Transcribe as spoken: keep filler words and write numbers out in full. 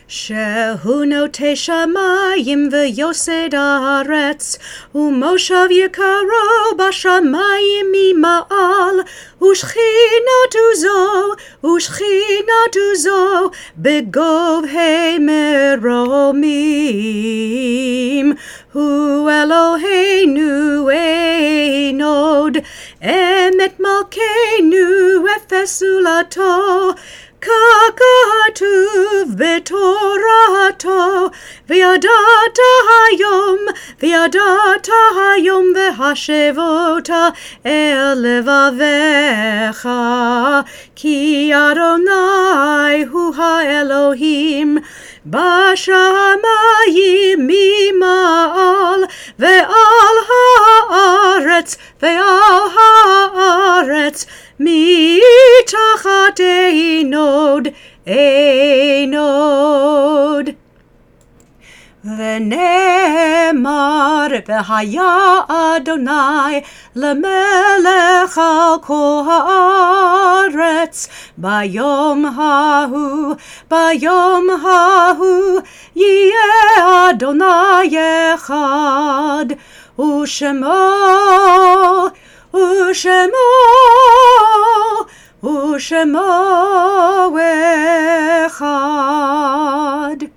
שהוא נוטה שמים ויוסד הארץ, ומושב יקרו בשמיים ממעל, ושכינתו זו, ושכינתו זו, בגובהי מרומים. הוא אלוהינו אין עוד, אמת מלכנו אפס זולתו, ככתוב בתורתו, וידעת היום, וידעת היום והשבות אל לבביך, כי אדוני הוא האלוהים, בשמיים ממעל, ועל הארץ, ועל הארץ, מתחת אין עוד, אין עוד. ונאמר, והיה אדוני למלך על כל הארץ, ביום ההוא, ביום ההוא, יהיה אדוני אחד, ושמו, ושמו, ושמו אחד.